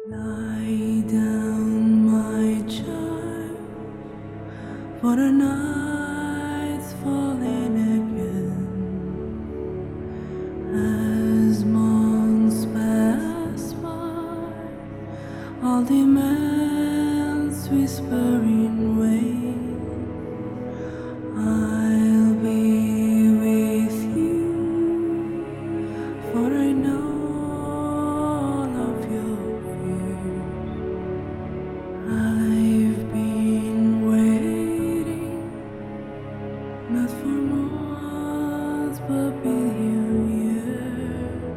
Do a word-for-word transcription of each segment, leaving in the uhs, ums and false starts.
Lie down, my child, for the night's falling again. As months pass by, all demands whispering wait. I'll be with you, for I know all of your fears. I've been waiting, not for months but billion years.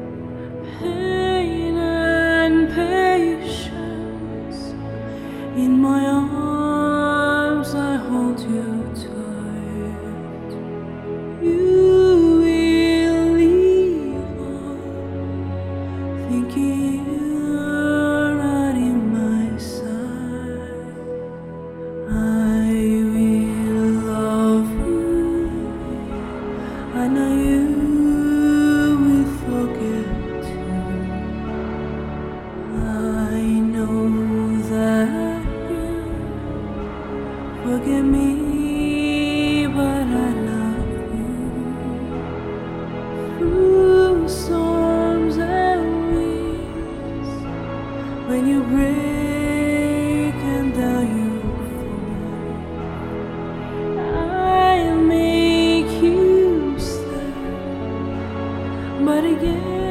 Pain and patience, in my arms I hold you tight. You will leave on, thinking you're not in my sight. I will love you, I know you will forget too. I know that you forgive me, but I love you. Through storms and winds, when you break and down you fall, I'll make you stay, but again